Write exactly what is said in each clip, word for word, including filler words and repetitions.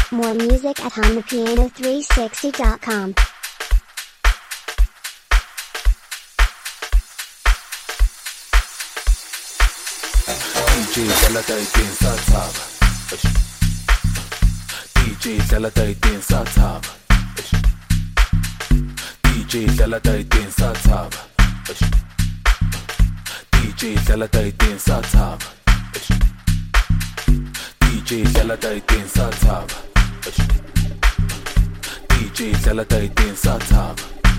More music at hum the piano three sixty dot com. D J dlala tayidinsa thaba D J dlala tayidinsa thaba D J dlala tayidinsa thaba D J dlala tayidinsa thaba D J dlala tayidinsa thaba D J dlala tayidinsa thaba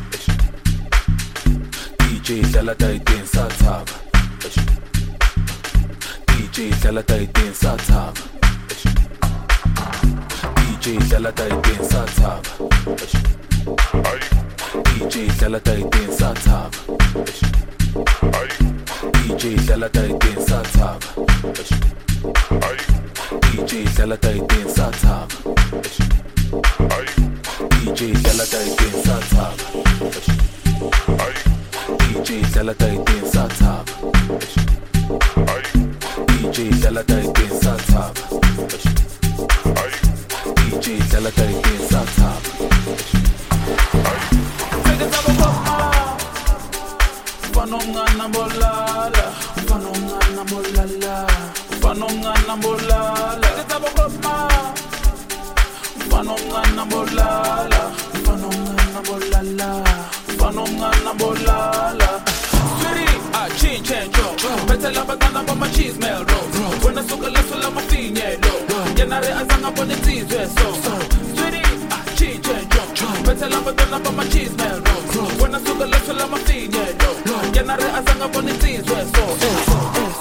D J dlala tayidinsa thaba D J dlala tayidinsa thaba D J dlala tayidinsa thaba D J dlala tayidinsa thaba D J dlala tayidinsa thaba D J dlala tayidinsa thaba D J dlala tayidinsa thaba D J dlala tayidinsa thaba D J dlala tayidinsa thaba D J dlala tayidinsa thaba Take it up up Mfano mngana molala Mfano mngana molala Mfano mngana molala Take it up up Mfano mngana molala Mfano mngana molala Mfano mngana molala Sweetie, I change change yo Better love than I'm on my cheese mail roll When I suck a little of my female Yanare azanga bone tizwe so Sweetie, I change change yo Better love than I'm on my cheese mail roll When I suck a little of my female Yanare azanga bone tizwe so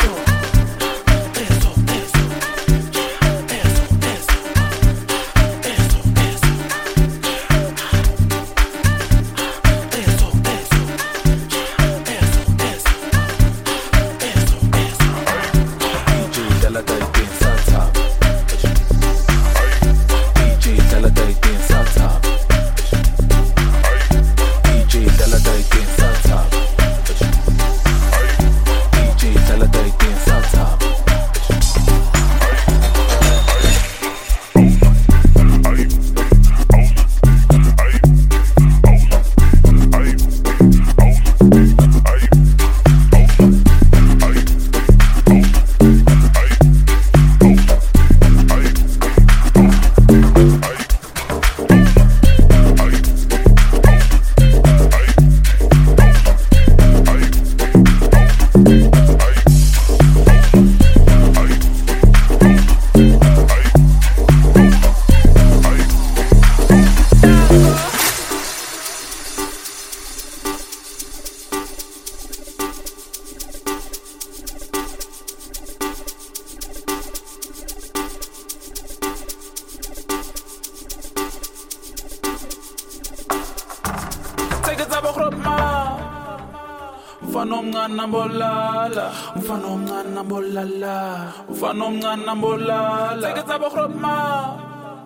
Mfano mngana molala Mfano mngana molala Mfano mngana molala Take it up a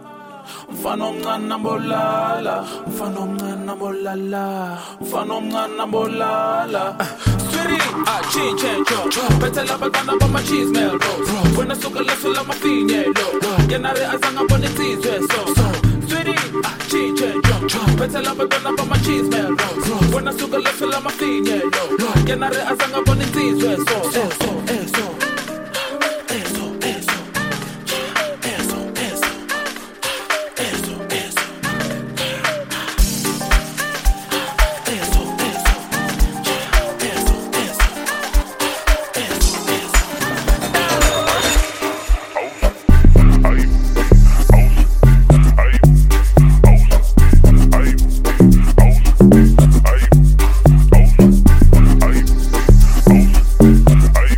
Mfano mngana molala Mfano mngana molala Mfano mngana molala Sweetie, I change change yo Better love than I'm on my cheese mail roll When I suck a little of my female Yanare azanga bone tizwe so Sweetie, I change change yo Better love than I'm on my cheese mail roll When I suck a little of my female Yanare azanga bone tizwe so so so so Ay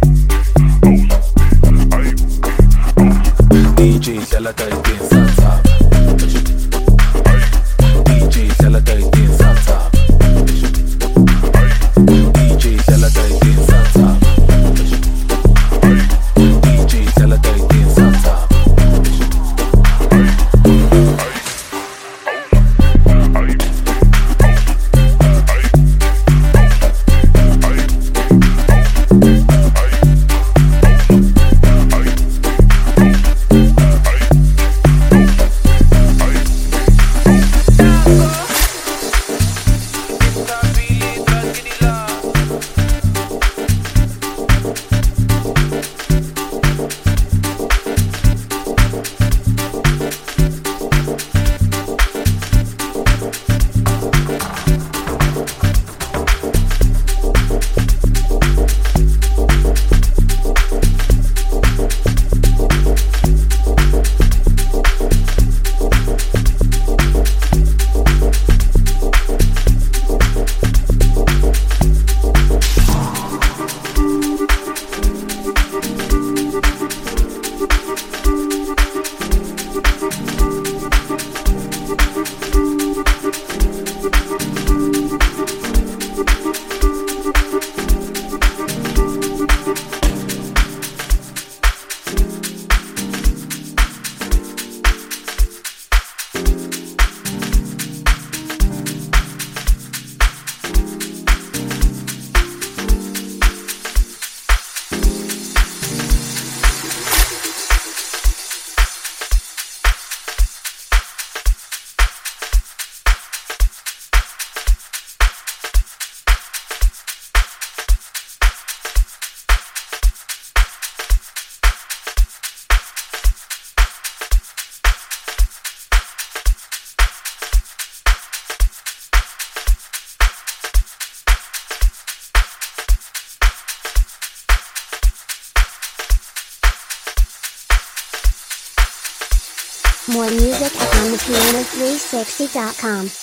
More music at on the piano three sixty dot com.